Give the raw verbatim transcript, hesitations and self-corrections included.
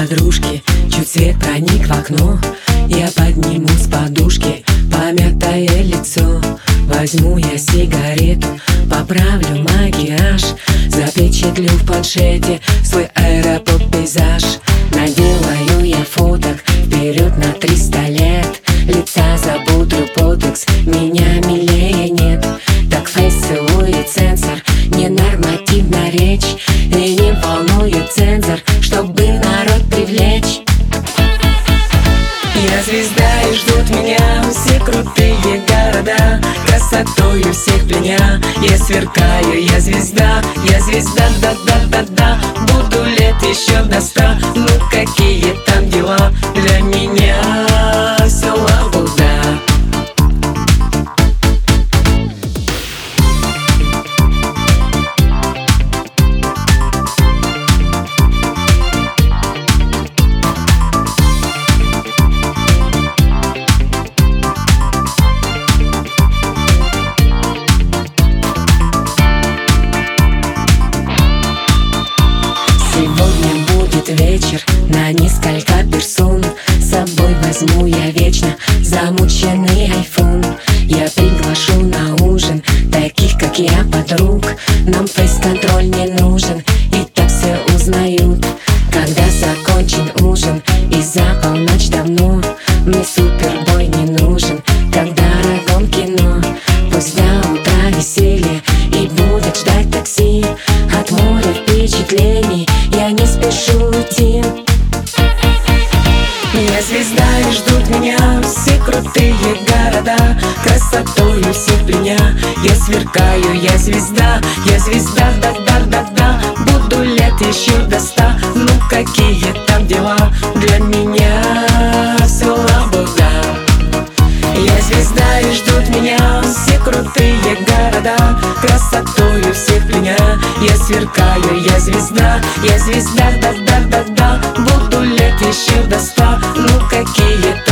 подружки, чуть свет проник в окно. Я подниму с подушки помятое лицо. Возьму я сигарету, поправлю макияж, запечатлю в планшете свой аэропорт-пейзаж. Наделаю я фоток вперед на триста лет. Лица запудрю ботокс, меня милее нет. Так фейс целует цензор, ненормативна речь. И не волнует цензор, чтобы народ привлечь. Я звезда и ждут меня все крутые города. Красотою всех пленя, я сверкаю, я звезда. Я звезда, да-да-да-да. Буду лет еще до ста. Ну какие там дела? Для меня все лабуда. Сегодня будет вечер на несколько персон. С собой возьму я вечно замученный айфон. Я приглашу на ужин таких, как я, подруг. Нам фейс-контроль не нужен, и так все узнают. Когда закончен ужин и за полночь давно, мне супербой не нужен, как дорогом кино. Пусть до утра веселье и будет ждать такси. От моря впечатлений я не спешу уйти. Я звезда и ждут меня все крутые города. Красотою всех пленя, я сверкаю, я звезда. Я звезда, да-да-да-да. Буду лет еще до ста. Ну какие там дела? Для меня все лабуда. Я звезда и ждут меня все крутые города. Красотою всех пленя, я сверкаю, я звезда. Я звезда, да-да-да-да. Буду лет еще до ста. Ну какие